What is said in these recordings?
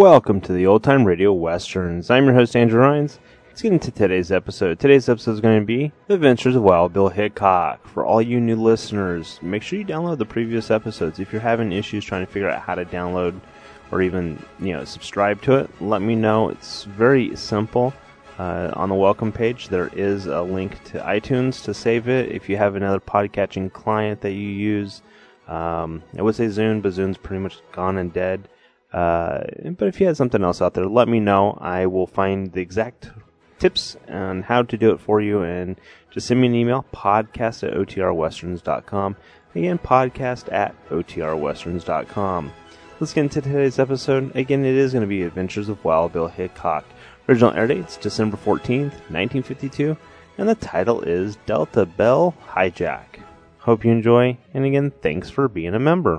Welcome to the Old Time Radio Westerns. I'm your host, Andrew Rhines. Let's get into today's episode. Today's episode is going to be The Adventures of Wild Bill Hickok. For all you new listeners, make sure you download the previous episodes. If you're having issues trying to figure out how to download or even, subscribe to it, let me know. It's very simple. On the welcome page, there is a link to iTunes to save it. If you have another podcatching client that you use, I would say Zune, but Zune's pretty much gone and dead. But if you have something else out there, let me know. I will find the exact tips on how to do it for you, and just send me an email, podcast@otrwesterns.com. Again, podcast@otrwesterns.com. Let's get into today's episode. Again, it is going to be Adventures of Wild Bill Hickok. Original air date's December 14th, 1952, and the title is Delta Bell Hijack. Hope you enjoy, and again, thanks for being a member.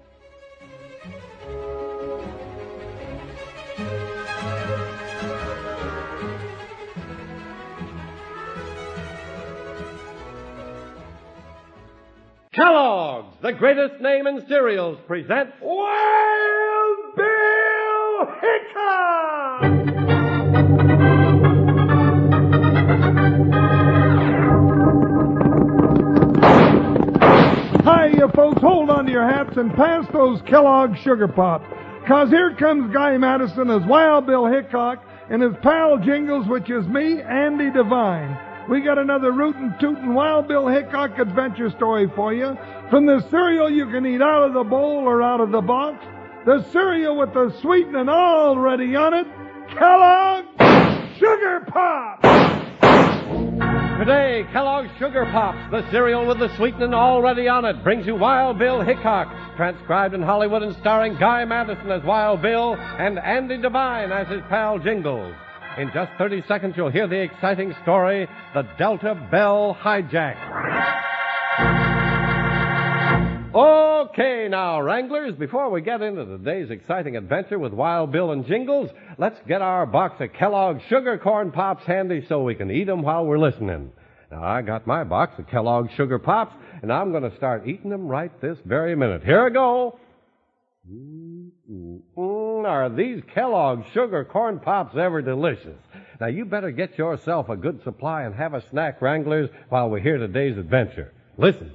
Kellogg's, the greatest name in cereals, present Wild Bill Hickok! Hi, you folks, hold on to your hats and pass those Kellogg's Sugar Pops. 'Cause here comes Guy Madison as Wild Bill Hickok and his pal Jingles, which is me, Andy Devine. We got another rootin' tootin' Wild Bill Hickok adventure story for you. From the cereal you can eat out of the bowl or out of the box, the cereal with the sweetening already on it, Kellogg's Sugar Pops! Today, Kellogg's Sugar Pops, the cereal with the sweetening already on it, brings you Wild Bill Hickok, transcribed in Hollywood and starring Guy Madison as Wild Bill and Andy Devine as his pal Jingles. In just 30 seconds, you'll hear the exciting story, The Delta Bell Hijack. Okay, now, Wranglers, before we get into today's exciting adventure with Wild Bill and Jingles, let's get our box of Kellogg's Sugar Corn Pops handy so we can eat them while we're listening. Now, I got my box of Kellogg's Sugar Pops, and I'm going to start eating them right this very minute. Here I go. Are these Kellogg's Sugar Corn Pops ever delicious? Now, you better get yourself a good supply and have a snack, Wranglers, while we hear today's adventure. Listen.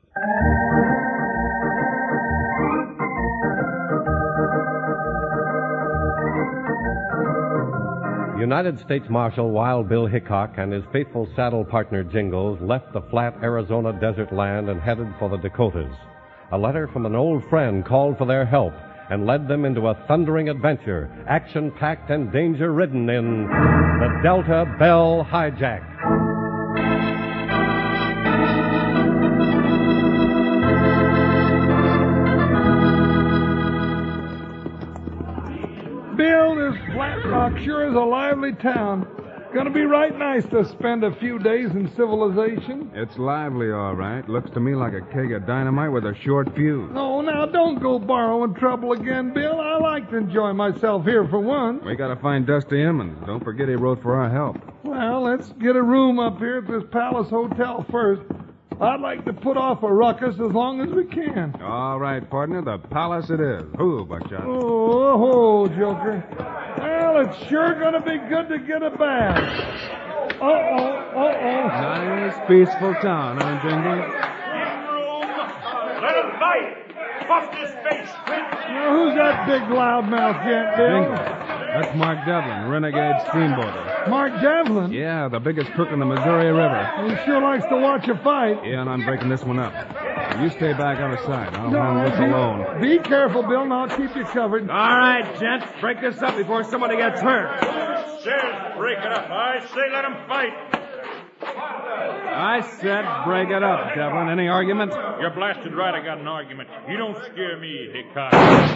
United States Marshal Wild Bill Hickok and his faithful saddle partner Jingles left the flat Arizona desert land and headed for the Dakotas. A letter from an old friend called for their help and led them into a thundering adventure, action-packed and danger-ridden in The Delta Bell Hijack. Bill, this Flat Rock sure is a lively town. Gonna be right nice to spend a few days in civilization. It's lively, all right. Looks to me like a keg of dynamite with a short fuse. No, now, don't go borrowing trouble again, Bill. I like to enjoy myself here for once. We gotta find Dusty Emmons. Don't forget he wrote for our help. Well, let's get a room up here at this Palace Hotel first. I'd like to put off a ruckus as long as we can. All right, partner, the Palace it is. Who, Buckshot? Oh, Joker. Well, it's sure gonna be good to get a bath. Nice, peaceful town, huh, Jingles? Let him fight! Bust his face, quick! Now, who's that big loudmouth gent, Bill? Jingles. That's Mark Devlin, renegade steamboater. Mark Devlin? Yeah, the biggest crook in the Missouri River. He sure likes to watch a fight. Yeah, and I'm breaking this one up. You stay back out of sight. I'll handle this alone. Be careful, Bill, and I'll keep you covered. All right, gents, break this up before somebody gets hurt. Says break it up. I say let him fight. I said break it up, Devlin. Any argument? You're blasted right I got an argument. You don't scare me, Hickok.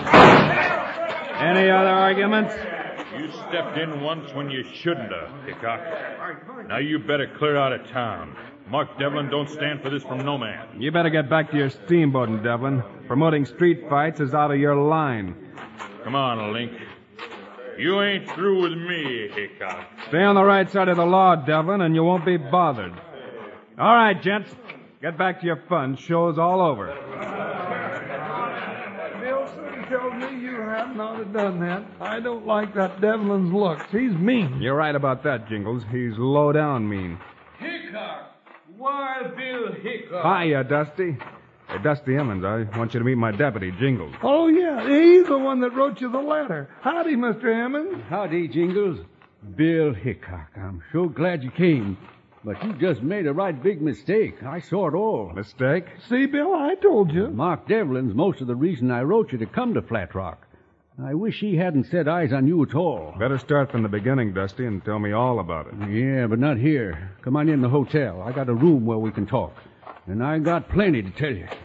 Any other arguments? You stepped in once when you shouldn't have, Hickok. Now you better clear out of town. Mark Devlin don't stand for this from no man. You better get back to your steamboating, Devlin. Promoting street fights is out of your line. Come on, Link. You ain't through with me, Hickok. Stay on the right side of the law, Devlin, and you won't be bothered. All right, gents. Get back to your fun. Show's all over. Bill soon tells me you hadn't ought to done that. I don't like that Devlin's looks. He's mean. You're right about that, Jingles. He's low down mean. Hickok! Wild Bill Hickok! Hiya, Dusty. Hey, Dusty Emmons, I want you to meet my deputy, Jingles. Oh, yeah, he's the one that wrote you the letter. Howdy, Mr. Emmons. Howdy, Jingles. Bill Hickok, I'm so glad you came. But you just made a right big mistake. I saw it all. Mistake? See, Bill, I told you. Mark Devlin's most of the reason I wrote you to come to Flat Rock. I wish he hadn't set eyes on you at all. Better start from the beginning, Dusty, and tell me all about it. Yeah, but not here. Come on in the hotel. I got a room where we can talk. And I got plenty to tell you.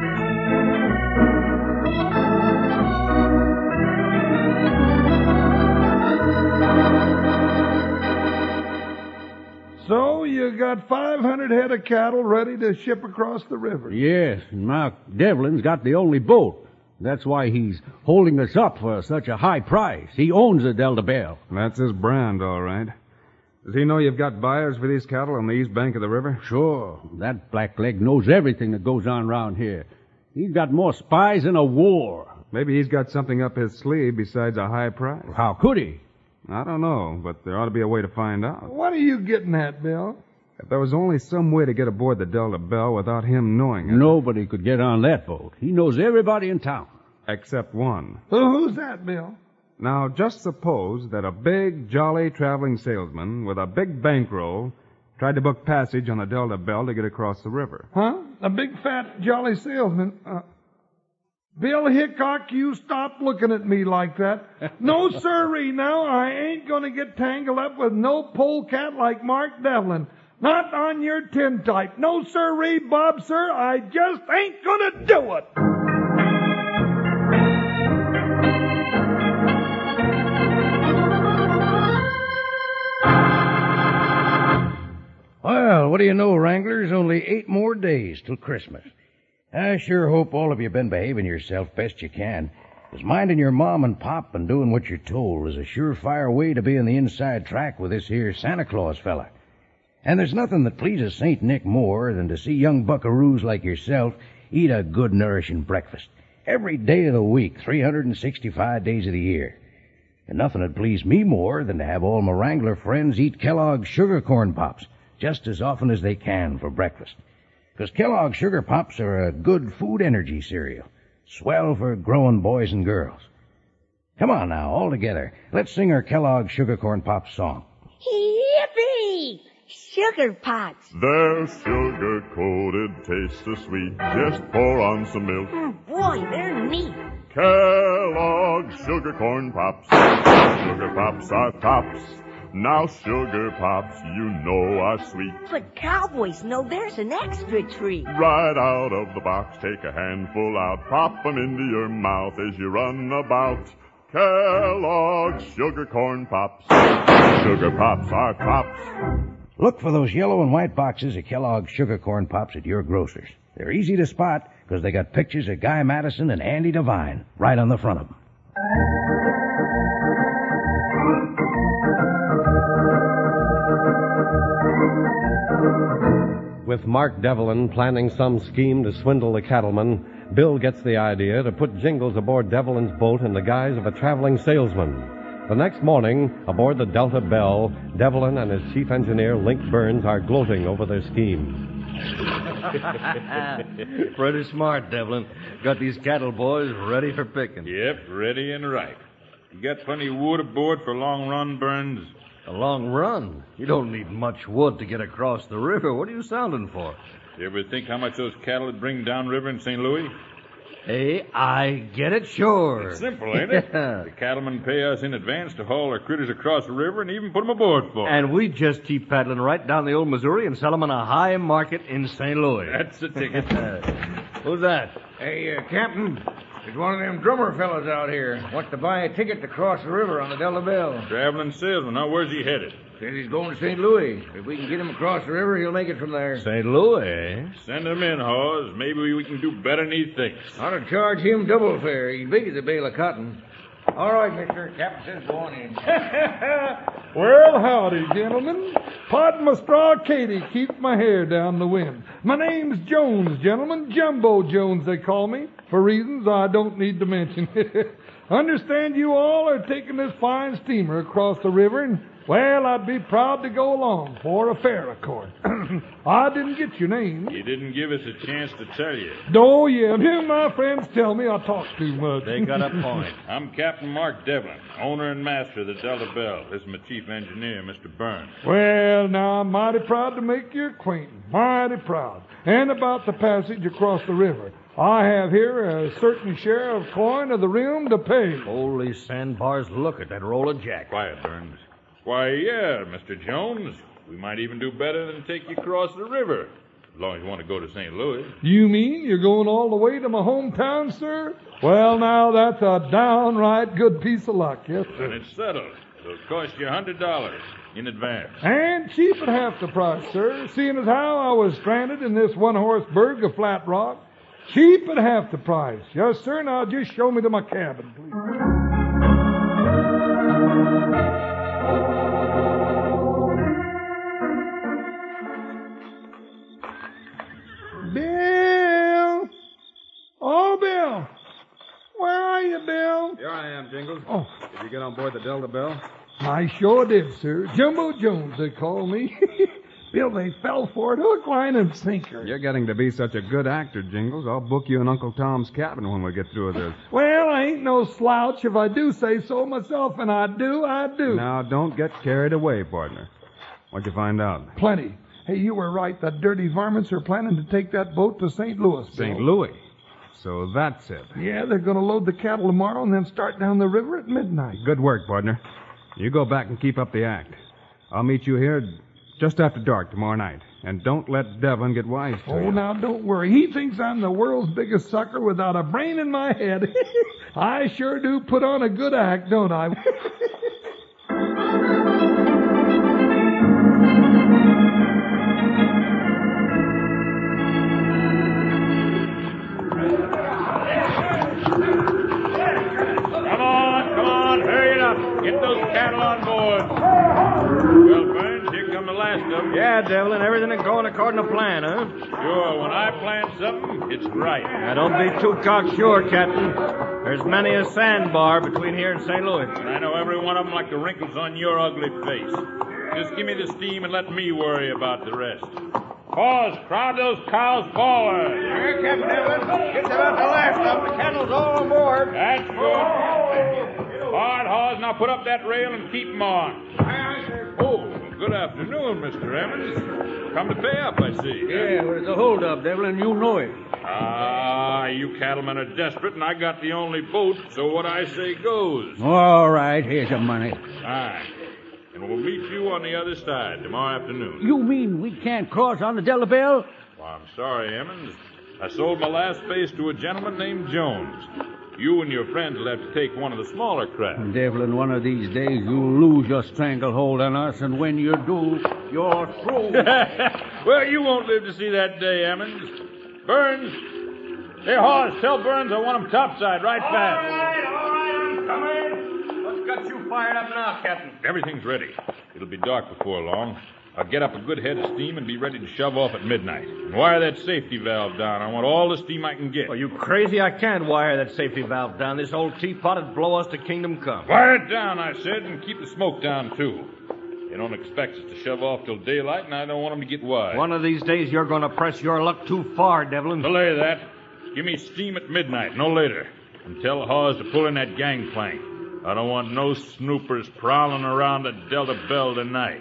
So you got 500 head of cattle ready to ship across the river. Yes, and Mark Devlin's got the only boat. That's why he's holding us up for such a high price. He owns the Delta Belle. That's his brand, all right. Does he know you've got buyers for these cattle on the east bank of the river? Sure. That blackleg knows everything that goes on around here. He's got more spies than a war. Maybe he's got something up his sleeve besides a high price. How could he? I don't know, but there ought to be a way to find out. What are you getting at, Bill? If there was only some way to get aboard the Delta Belle without him knowing it. Nobody could get on that boat. He knows everybody in town. Except one. Who's that, Bill? Now, just suppose that a big, jolly traveling salesman with a big bankroll tried to book passage on the Delta Belle to get across the river. Huh? A big, fat, jolly salesman? Bill Hickok, you stop looking at me like that. No, sirree, now, I ain't gonna get tangled up with no polecat like Mark Devlin. Not on your tintype. No, sirree, Bob, sir, I just ain't gonna do it. Well, what do you know, Wranglers? Only 8 more days till Christmas. I sure hope all of you been behaving yourself best you can. 'Cause minding your mom and pop and doing what you're told is a surefire way to be in the inside track with this here Santa Claus fella. And there's nothing that pleases St. Nick more than to see young buckaroos like yourself eat a good, nourishing breakfast. Every day of the week, 365 days of the year. And nothing would please me more than to have all my Wrangler friends eat Kellogg's Sugar Corn Pops just as often as they can for breakfast. 'Cause Kellogg's Sugar Pops are a good food energy cereal. Swell for growing boys and girls. Come on now, all together. Let's sing our Kellogg's Sugar Corn Pops song. Yippee! Sugar Pots. They're sugar-coated, taste so sweet. Just pour on some milk. Boy, they're neat. Kellogg's Sugar Corn Pops. Sugar Pops are tops. Now Sugar Pops, you know, are sweet. But cowboys know there's an extra treat. Right out of the box, take a handful out. Pop 'em into your mouth as you run about. Kellogg's Sugar Corn Pops. Sugar Pops are tops. Look for those yellow and white boxes of Kellogg's Sugar Corn Pops at your grocer's. They're easy to spot because they got pictures of Guy Madison and Andy Devine right on the front of them. With Mark Devlin planning some scheme to swindle the cattlemen, Bill gets the idea to put Jingles aboard Devlin's boat in the guise of a traveling salesman. The next morning, aboard the Delta Belle, Devlin and his chief engineer, Link Burns, are gloating over their scheme. Pretty smart, Devlin. Got these cattle boys ready for picking. Yep, ready and right. You got plenty of wood aboard for a long run, Burns? A long run? You don't need much wood to get across the river. What are you sounding for? You ever think how much those cattle would bring downriver in St. Louis? Hey, I get it, sure. It's simple, ain't it? The cattlemen pay us in advance to haul their critters across the river and even put them aboard for 'em. And we just keep paddling right down the old Missouri and sell them on a high market in St. Louis. That's the ticket. Who's that? Hey, Captain, there's one of them drummer fellas out here. Wants to buy a ticket to cross the river on the Delta Belle. Traveling salesman. Now, where's he headed? Says he's going to St. Louis. If we can get him across the river, he'll make it from there. St. Louis? Send him in, Hawes. Maybe we can do better than he thinks. Ought to charge him double fare. He's big as a bale of cotton. All right, mister. Captain says go on in. Well, howdy, gentlemen. Pardon my straw Katie keeps my hair down the wind. My name's Jones, gentlemen. Jumbo Jones, they call me, for reasons I don't need to mention. Understand you all are taking this fine steamer across the river, and, well, I'd be proud to go along for a fare, of course. I didn't get your name. You didn't give us a chance to tell you. Oh, yeah. My friends tell me I talk too much. They got a point. I'm Captain Mark Devlin, owner and master of the Delta Belle. This is my chief engineer, Mr. Burns. Well, now, I'm mighty proud to make your acquaintance. Mighty proud. And about the passage across the river. I have here a certain share of coin of the realm to pay. Holy sandbars, look at that roll of jack. Quiet, Burns. Why, yeah, Mr. Jones. We might even do better than take you across the river. As long as you want to go to St. Louis. You mean you're going all the way to my hometown, sir? Well, now, that's a downright good piece of luck, yes, sir. And it's settled. It'll cost you $100 in advance. And cheap at half the price, sir. Seeing as how I was stranded in this one-horse burg of Flat Rock. Cheap at half the price. Yes, sir. Now, just show me to my cabin, please. Bill! Oh, Bill! Where are you, Bill? Here I am, Jingles. Oh. Did you get on board the Delta Belle? I sure did, sir. Jumbo Jones, they call me. Bill, they fell for it, hook, line, and sinker. You're getting to be such a good actor, Jingles. I'll book you in Uncle Tom's cabin when we get through with this. Well, I ain't no slouch if I do say so myself, and I do. Now, don't get carried away, partner. What'd you find out? Plenty. Hey, you were right. The dirty varmints are planning to take that boat to St. Louis, Bill. St. Louis? So that's it. Yeah, they're going to load the cattle tomorrow and then start down the river at midnight. Good work, partner. You go back and keep up the act. I'll meet you here just after dark tomorrow night. And don't let Devlin get wise to you. Oh, now, don't worry. He thinks I'm the world's biggest sucker without a brain in my head. I sure do put on a good act, don't I? Come on, hurry it up. Get those cattle on board. Well, Burns, here come the last of them. Yeah, Devlin, everything is going according to plan, huh? Sure, when I plan something, it's right. Now, don't be too cocksure, Captain. There's many a sandbar between here and St. Louis. And I know every one of them like the wrinkles on your ugly face. Just give me the steam and let me worry about the rest. Pause. Crowd those cows forward. Here, Captain Devlin. It's about the last of them. The cattle's all on board. That's good. Hard hawes. Now put up that rail and keep 'em on. Oh, good afternoon, Mr. Emmons. Come to pay up, I see. Yeah, well, it's a hold-up, Devlin. You know it. Ah, you cattlemen are desperate, and I got the only boat, so what I say goes. All right, here's your money. Fine. And we'll meet you on the other side tomorrow afternoon. You mean we can't cross on the Delta Belle? Well, I'm sorry, Emmons. I sold my last space to a gentleman named Jones. You and your friends will have to take one of the smaller craft. Devlin, one of these days you'll lose your stranglehold on us, and when you do, you're through. Well, you won't live to see that day, Emmons. Burns. Hey, Hawes, tell Burns I want him topside right fast. All right, I'm coming. What's got you fired up now, Captain? Everything's ready. It'll be dark before long. I'll get up a good head of steam and be ready to shove off at midnight. And wire that safety valve down. I want all the steam I can get. Are you crazy? I can't wire that safety valve down. This old teapot would blow us to kingdom come. Wire it down, I said, and keep the smoke down, too. They don't expect us to shove off till daylight, and I don't want them to get wise. One of these days, you're going to press your luck too far, Devlin. Belay that. Give me steam at midnight, no later. And tell Hawes to pull in that gangplank. I don't want no snoopers prowling around the Delta Belle tonight.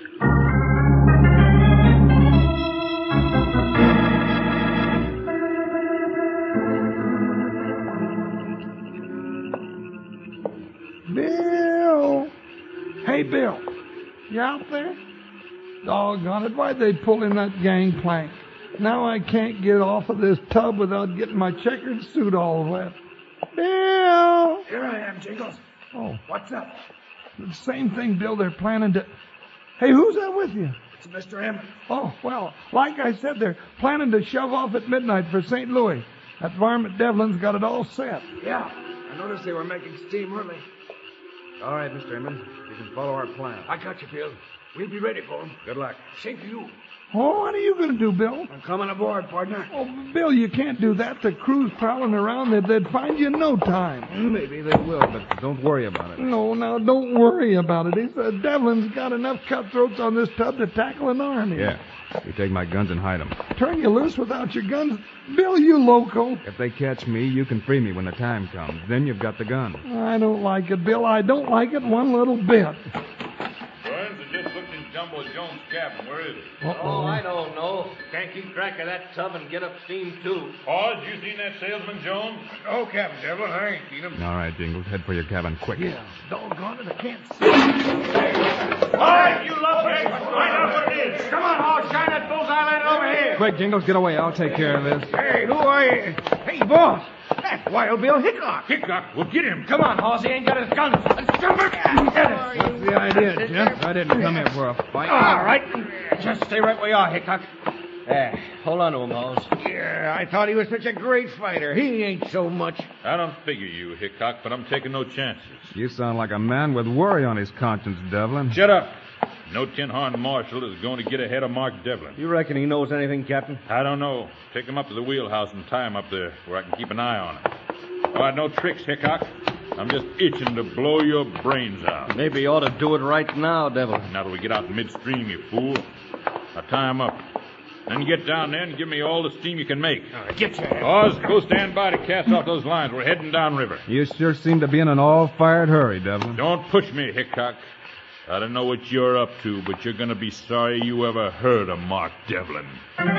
Bill! Hey, Bill. You out there? Doggone it, why'd they pull in that gangplank? Now I can't get off of this tub without getting my checkered suit all wet. Bill! Here I am, Jingles. Oh, What's up? the same thing, Bill. They're planning to... Hey, who's that with you? It's Mr. Emmons. Oh, well, like I said, they're planning to shove off at midnight for St. Louis. That varmint Devlin's got it all set. Yeah, I noticed they were making steam early. All right, Mr. Emmons. You can follow our plan. I got you, Bill. We'll be ready for 'em. Good luck. Same to you. Oh, what are you going to do, Bill? I'm coming aboard, partner. Oh, Bill, you can't do that. The crew's prowling around. They'd find you in no time. Maybe they will, but don't worry about it. No, now, don't worry about it. Devlin's got enough cutthroats on this tub to tackle an army. Yeah. You take my guns and hide them. Turn you loose without your guns? Bill, you loco. If they catch me, you can free me when the time comes. Then you've got the gun. I don't like it, Bill. I don't like it one little bit. Burns, I just looked in Jumbo Jones' cabin. Where is it? Oh, I don't know. Can't keep track of that tub and get up steam, too. Paws, you seen that salesman, Jones? Oh, Captain Devlin, I ain't seen him. All right, Jingles, head for your cabin quick. Yeah, doggone it, I can't see. All right, you lovebirds, find out what it is. Come on, Hall, shine that bullseye light over here. Quick, Jingles, get away. I'll take care of this. Hey, who are you? Hey, boss. That's Wild Bill Hickok. Hickok, we'll get him. Come on, Hoss, he ain't got his guns. Let's jump him. What's the idea, Jeff? I didn't come here for a fight. All right. Just stay right where you are, Hickok. Hold on to him, Hoss. Yeah, I thought he was such a great fighter. He ain't so much. I don't figure you, Hickok, but I'm taking no chances. You sound like a man with worry on his conscience, Devlin. Shut up. No tin horn marshal is going to get ahead of Mark Devlin. You reckon he knows anything, Captain? I don't know. Take him up to the wheelhouse and tie him up there where I can keep an eye on him. All right, no tricks, Hickok. I'm just itching to blow your brains out. Maybe you ought to do it right now, Devil. Now that we get out midstream, you fool. Now tie him up. Then get down there and give me all the steam you can make. All right, get your head. Oz, go stand by to cast off those lines. We're heading downriver. You sure seem to be in an all-fired hurry, Devlin. Don't push me, Hickok. I don't know what you're up to, but you're going to be sorry you ever heard of Mark Devlin.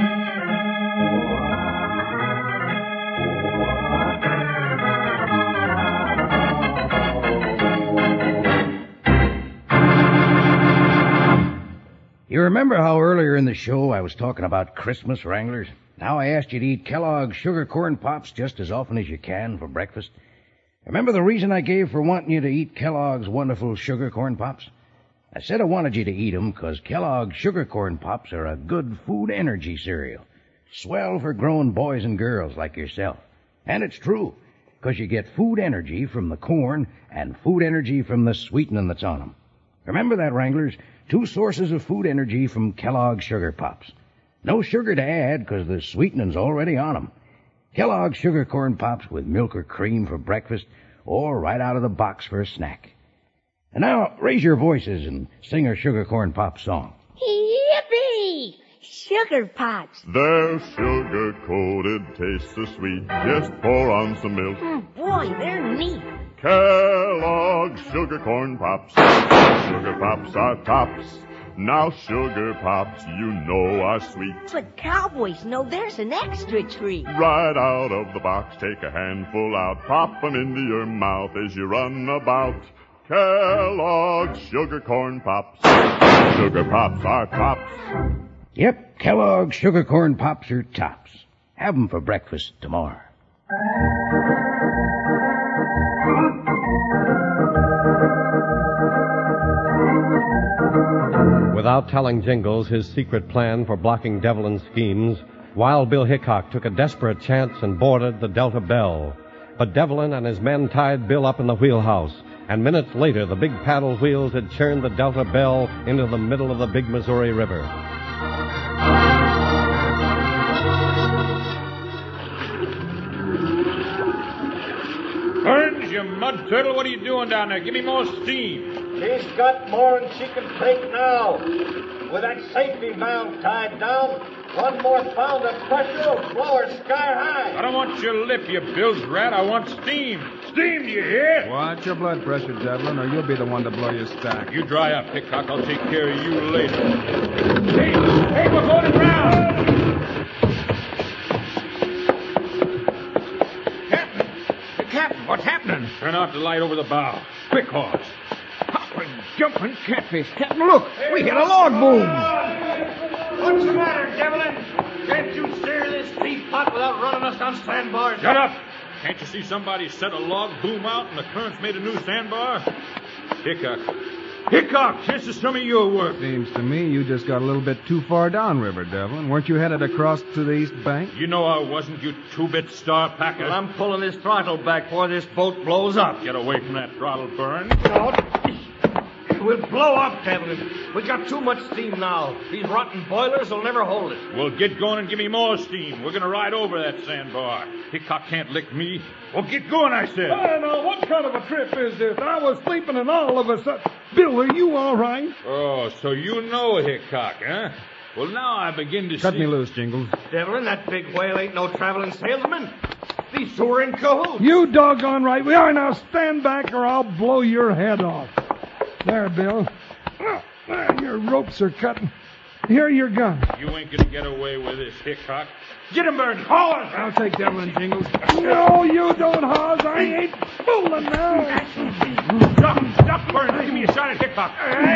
You remember how earlier in the show I was talking about Christmas, Wranglers? Now I asked you to eat Kellogg's Sugar Corn Pops just as often as you can for breakfast. Remember the reason I gave for wanting you to eat Kellogg's wonderful Sugar Corn Pops? I said I wanted you to eat 'em because Kellogg's Sugar Corn Pops are a good food energy cereal. Swell for grown boys and girls like yourself. And it's true, because you get food energy from the corn and food energy from the sweetening that's on 'em. Remember that, Wranglers? 2 sources of food energy from Kellogg's Sugar Pops. No sugar to add because the sweetening's already on 'em. Kellogg's Sugar Corn Pops with milk or cream for breakfast or right out of the box for a snack. And now, raise your voices and sing a Sugar Corn Pop song. Yippee! Sugar Pops. They're sugar-coated, taste so sweet. Just pour on some milk. Boy, they're neat. Kellogg's Sugar Corn Pops. Sugar Pops are tops. Now Sugar Pops, you know, are sweet. But cowboys know there's an extra treat. Right out of the box, take a handful out. Pop 'em into your mouth as you run about. Kellogg's Sugar Corn Pops. Sugar Pops are tops. Yep, Kellogg's Sugar Corn Pops are tops. Have 'em for breakfast tomorrow. Without telling Jingles his secret plan for blocking Devlin's schemes, Wild Bill Hickok took a desperate chance and boarded the Delta Belle. But Devlin and his men tied Bill up in the wheelhouse, and minutes later the big paddle wheels had churned the Delta Belle into the middle of the big Missouri River. Burns, you mud turtle, what are you doing down there? Give me more steam. She's got more than she can take now. With that safety valve tied down, one more pound of pressure will blow her sky high. I don't want your lip, you bilge rat. I want steam. Steam, do you hear? Watch your blood pressure, Devlin, or you'll be the one to blow your stack. You dry up, Hickok. I'll take care of you later. Hey, we're going around. Captain, what's happening? Turn out the light over the bow. Quick, Hoss. Hopping, jumping catfish. Captain, look, we hit a log boom. What's the matter, Devlin? Can't you steer this teapot without running us on sandbars? Shut up! Can't you see somebody set a log boom out and the current's made a new sandbar? Hickok, this is some of your work. Seems to me you just got a little bit too far downriver, Devlin. Weren't you headed across to the east bank? You know I wasn't, you two-bit star packer. Well, I'm pulling this throttle back before this boat blows up. Get away from that throttle, Burns. We'll blow up, Devlin. We got too much steam now. These rotten boilers will never hold it. Well, get going and give me more steam. We're going to ride over that sandbar. Hickok can't lick me. Well, get going, I said. Hey, now, what kind of a trip is this? I was sleeping and all of a sudden... Bill, are you all right? Oh, so you know Hickok, huh? Well, now I begin to Cut see... me loose, Jingles. Devlin, that big whale ain't no traveling salesman. These two are in cahoots. You doggone right we are. Now stand back or I'll blow your head off. There, Bill. There, your ropes are cutting. Here are your guns. You ain't going to get away with this, Hickok. Get him, Burns. Haul us. I'll take Devlin, Jingles. No, you don't, Hawes. I ain't fooling now. Stop, Burns. Give me a shot at Hickok.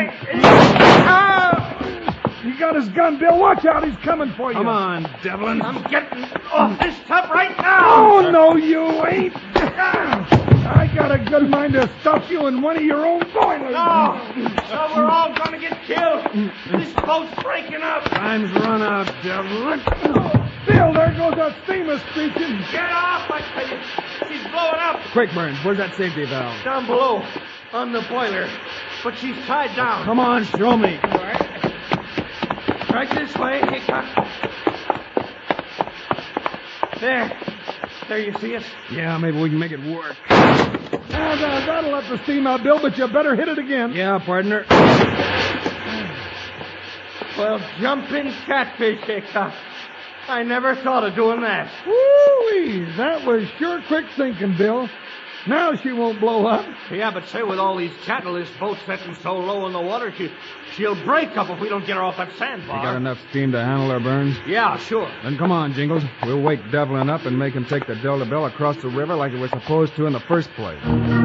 He got his gun, Bill. Watch out. He's coming for you. Come on, Devlin. I'm getting off this tub right now. Oh, no, you ain't. I got a good mind to stuff you in one of your own boilers. No, we're all going to get killed. This boat's breaking up. Time's run out, Devlin. Bill, there goes that steamer screeching. Get off, I tell you. She's blowing up. Quick, Burns. Where's that safety valve? Down below, on the boiler. But she's tied down. Come on, show me. All right. Right this way, Hickok. There you see it? Yeah, maybe we can make it work. That'll let the steam out, Bill, but you better hit it again. Yeah, partner. Well, jumping catfish, Hickok. I never thought of doing that. Woo-wee, that was sure quick thinking, Bill. Now she won't blow up. Yeah, but say, with all these cattle, this boat setting so low in the water, she'll break up if we don't get her off that sandbar. You got enough steam to handle her, Burns? Yeah, sure. Then come on, Jingles. We'll wake Devlin up and make him take the Delta Bell across the river like it was supposed to in the first place.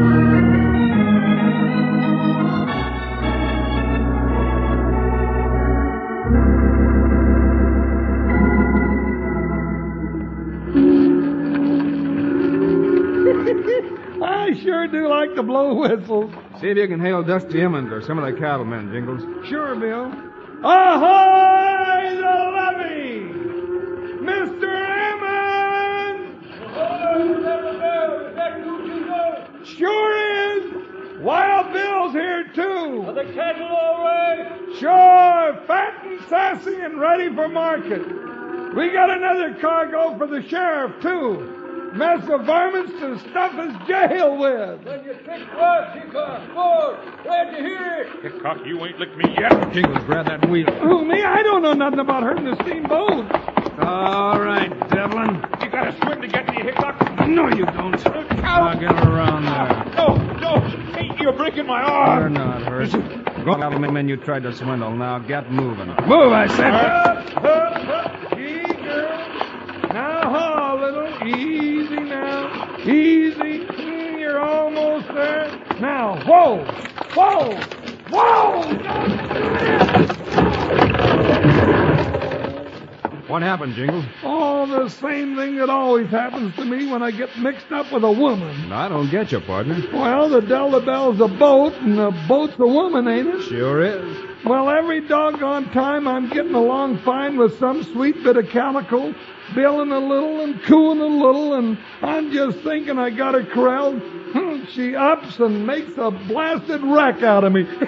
I sure do like to blow whistles. See if you can hail Dusty Emmons or some of the cattlemen, Jingles. Sure, Bill. Ahoy, the levee! Mr. Emmons! Is that you know? Sure is. Wild Bill's here, too. Are the cattle all right? Sure, fat and sassy and ready for market. We got another cargo for the sheriff, too. Mess of varmints to stuff his jail with. Then you kick what, Hickok? Good. Glad to hear it. Hickok, you ain't licked me yet. Jingles, grab that wheel. Who, me? I don't know nothing about hurting the steamboat. All right, Devlin. You got to swim to get me, Hickok. No, you don't. I'll get her around there. No. Hey, you're breaking my arm. You're not hurt. Go, cattlemen you tried to swindle. Now get moving. Move, I said. Up. Easy, girl. Now haul, little. Easy now. Easy. You're almost there. Now, whoa. What happened, Jingles? Oh, the same thing that always happens to me when I get mixed up with a woman. I don't get you, partner. Well, the Delta Bell's a boat, and the boat's a woman, ain't it? Sure is. Well, every doggone time I'm getting along fine with some sweet bit of calico, billing a little and cooing a little, and I'm just thinking I got her corralled. She ups and makes a blasted wreck out of me.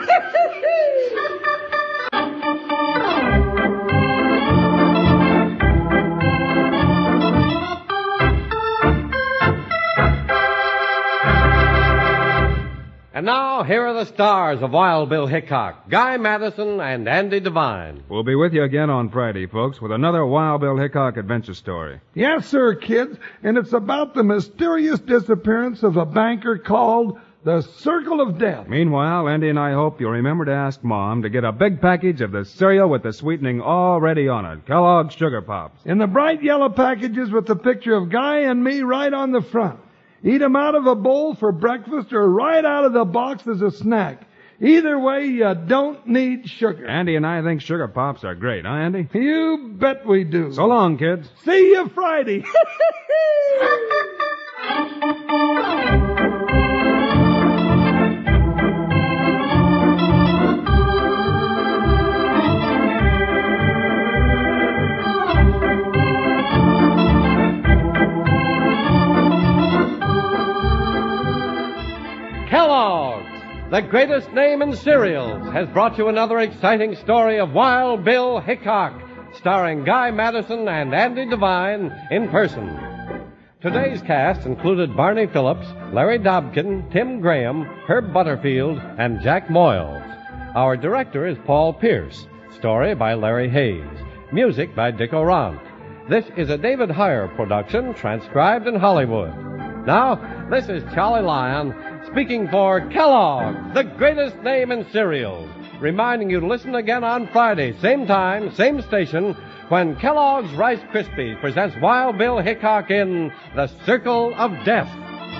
And now, here are the stars of Wild Bill Hickok, Guy Madison and Andy Devine. We'll be with you again on Friday, folks, with another Wild Bill Hickok adventure story. Yes, sir, kids, and it's about the mysterious disappearance of a banker called the Circle of Death. Meanwhile, Andy and I hope you'll remember to ask Mom to get a big package of the cereal with the sweetening already on it, Kellogg's Sugar Pops. In the bright yellow packages with the picture of Guy and me right on the front. Eat 'em out of a bowl for breakfast or right out of the box as a snack. Either way, you don't need sugar. Andy and I think Sugar Pops are great, huh, Andy? You bet we do. So long, kids. See you Friday. Kellogg's, the the greatest name in cereals, has brought you another exciting story of Wild Bill Hickok, starring Guy Madison and Andy Devine in person. Today's cast included Barney Phillips, Larry Dobkin, Tim Graham, Herb Butterfield, and Jack Moyles. Our director is Paul Pierce. Story by Larry Hayes. Music by Dick Orant. This is a David Heyer production, transcribed in Hollywood. Now, this is Charlie Lyon speaking for Kellogg, the greatest name in cereals, reminding you to listen again on Friday, same time, same station, when Kellogg's Rice Krispies presents Wild Bill Hickok in The Circle of Death.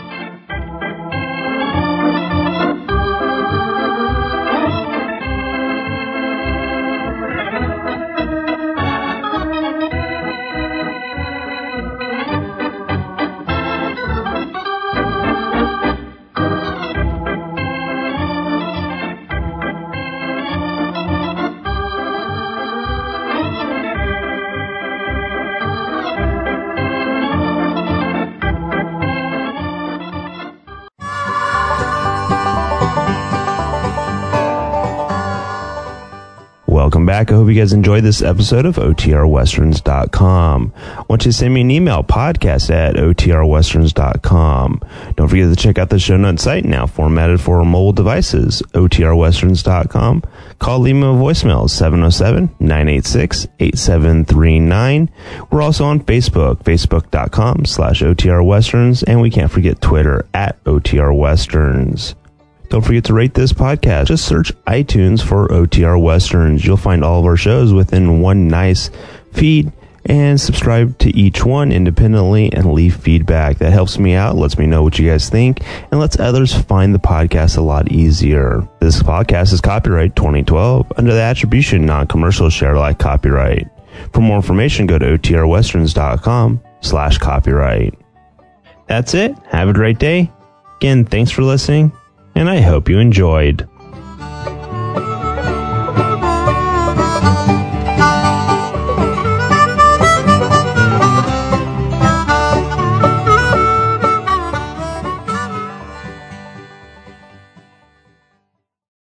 Welcome back. I hope you guys enjoyed this episode of OTRWesterns.com. I want you to send me an email, podcast at OTRWesterns.com. Don't forget to check out the show notes site, now formatted for mobile devices, OTRWesterns.com. Call, leave me a voicemail, 707-986-8739. We're also on Facebook, Facebook.com/OTRWesterns, and we can't forget Twitter at OTRWesterns. Don't forget to rate this podcast. Just search iTunes for OTR Westerns. You'll find all of our shows within one nice feed, and subscribe to each one independently and leave feedback. That helps me out, lets me know what you guys think, and lets others find the podcast a lot easier. This podcast is copyright 2012 under the attribution non-commercial share alike copyright. For more information, go to OTRWesterns.com/copyright. That's it. Have a great day. Again, thanks for listening, and I hope you enjoyed.